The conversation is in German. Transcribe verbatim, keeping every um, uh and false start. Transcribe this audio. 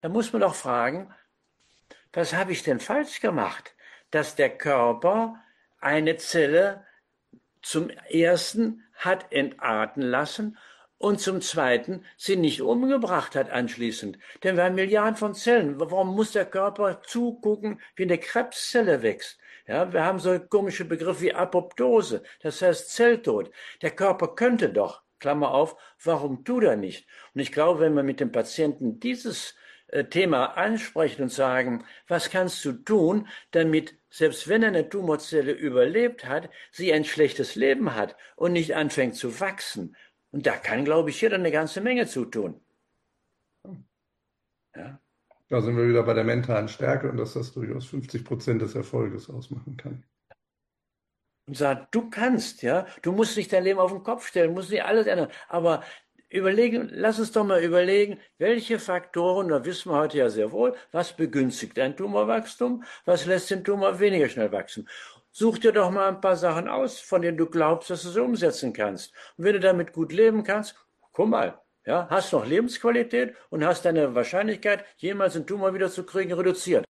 Da muss man doch fragen, was habe ich denn falsch gemacht, dass der Körper eine Zelle zum ersten hat entarten lassen und zum zweiten sie nicht umgebracht hat anschließend. Denn wir haben Milliarden von Zellen. Warum muss der Körper zugucken, wie eine Krebszelle wächst? Ja, wir haben so komische Begriffe wie Apoptose, das heißt Zelltod. Der Körper könnte doch, Klammer auf, warum tut er nicht? Und ich glaube, wenn wir mit dem Patienten dieses äh, Thema ansprechen und sagen, was kannst du tun, damit, selbst wenn er eine Tumorzelle überlebt hat, sie ein schlechtes Leben hat und nicht anfängt zu wachsen. Und da kann, glaube ich, jeder eine ganze Menge zutun. Ja? Da sind wir wieder bei der mentalen Stärke und dass das durchaus fünfzig Prozent des Erfolges ausmachen kann. Und sagt, du kannst, ja, du musst nicht dein Leben auf den Kopf stellen, musst nicht alles ändern, aber überlegen, lass uns doch mal überlegen, welche Faktoren, da wissen wir heute ja sehr wohl, was begünstigt ein Tumorwachstum, was lässt den Tumor weniger schnell wachsen. Such dir doch mal ein paar Sachen aus, von denen du glaubst, dass du sie umsetzen kannst. Und wenn du damit gut leben kannst, guck mal, ja, hast noch Lebensqualität und hast deine Wahrscheinlichkeit, jemals einen Tumor wieder zu kriegen, reduziert.